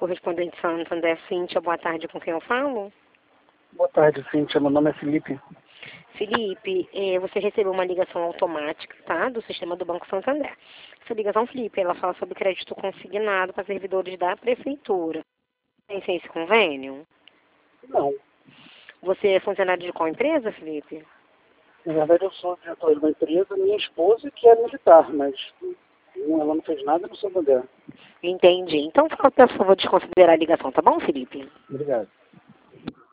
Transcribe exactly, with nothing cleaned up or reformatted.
correspondente Santander, Cíntia, boa tarde, com quem eu falo? Boa tarde, Cíntia. Meu nome é Felipe. Felipe, eh, você recebeu uma ligação automática, tá, do sistema do Banco Santander. Essa ligação, Felipe, ela fala sobre crédito consignado para servidores da prefeitura. Tem esse convênio? Não. Você é funcionário de qual empresa, Felipe? Na verdade, eu sou diretor de uma empresa, minha esposa que é militar, mas ela não fez nada no Santander. Entendi. Então, por favor, desconsiderar a ligação, tá bom, Felipe? Obrigado.